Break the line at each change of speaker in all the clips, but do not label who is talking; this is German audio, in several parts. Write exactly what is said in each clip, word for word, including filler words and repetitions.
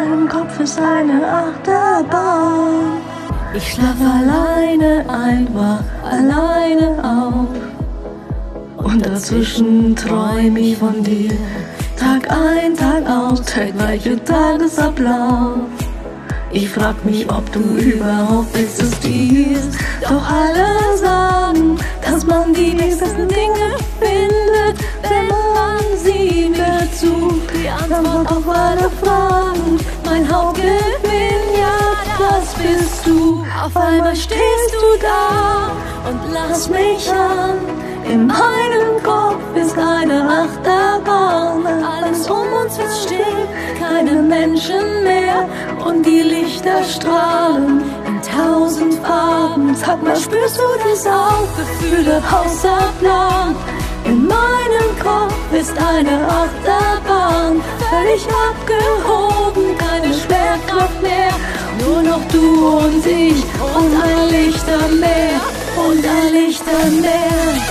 meinem Kopf ist eine Achterbahn. Ich schlaf alleine ein, wach alleine auf. Und dazwischen träum ich von dir. Tag ein, Tag aus, der gleiche Tagesablauf. Ich frag mich, ob du überhaupt existierst. Doch alle sagen, dass man die besten Dinge findet, wenn man sie mir sucht. Die Antwort auf alle Fragen, mein Hauptgewinn, ja, das bist du. Auf einmal stehst du da und lass mich an. In meinem Kopf ist eine Achterbahn. Alles um uns ist still, keine Menschen mehr. Und die Lichter strahlen in tausend Farben. Sag mal, spürst du das auch? Gefühle außer Plan. In meinem Kopf ist eine Achterbahn. Völlig abgehoben, keine Schwerkraft mehr. Nur noch du und ich und ein Lichtermeer. Und ein Lichtermeer.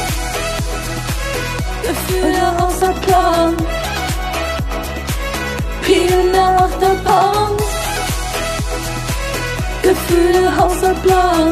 Gefühle außer Plan. Viel nach der Bahn. Gefühle außer Plan.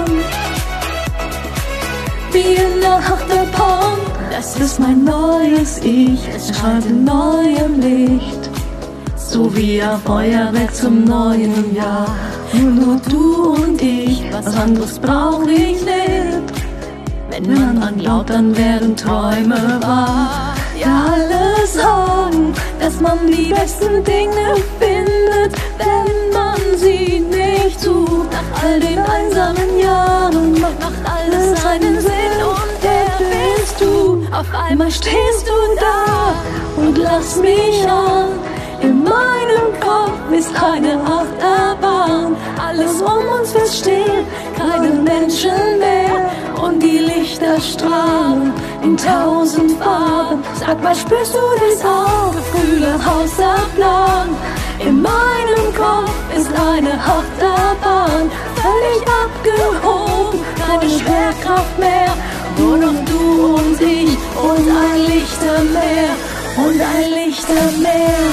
Viel nach der Bahn. Das ist mein neues Ich, es strahlt in neuem Licht. So wie ein Feuerwerk zum neuen Jahr. Nur du und ich, was anderes brauch ich nicht. Wenn man dran glaubt, dann werden Träume wahr. Ja, alle sagen, dass man die besten Dinge findet, wenn man sie nicht sucht. Nach all den einsamen Jahren macht alles seinen Sinn und der bist du. Auf einmal stehst du da und lass mich an. In meinem Kopf ist eine Achterbahn. Alles um uns wird still, keine Menschen mehr. Und die Lichter strahlen in tausend Farben. Sag mal, spürst du das auch? Gefühle außer Plan. In meinem Kopf ist eine Achterbahn. Völlig abgehoben, keine Schwerkraft mehr. Nur noch du und ich und ein Lichtermeer. Und ein Lichtermeer.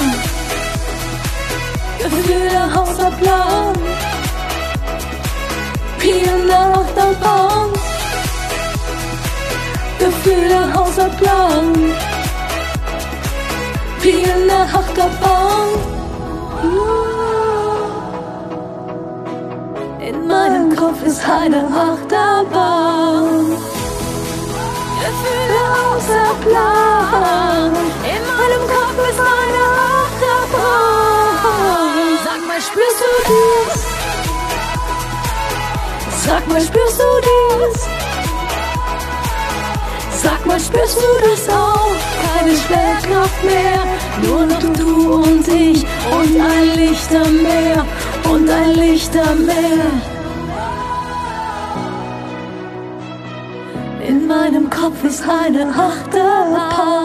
Gefühle außer Plan. Viel nach der Bahn. Gefühle außer Plan. Viel nach der Bahn. In meinem Kopf ist eine Achterbahn. Gefühle außer Plan. In meinem Kopf ist eine Achterbahn. Sag mal, spürst du dies? Sag mal, spürst du dies? Sag mal, spürst du das auch? Keine Schwerkraft mehr, nur noch du und ich und ein Lichtermeer und ein Lichtermeer. In meinem Kopf ist eine Achterbahn.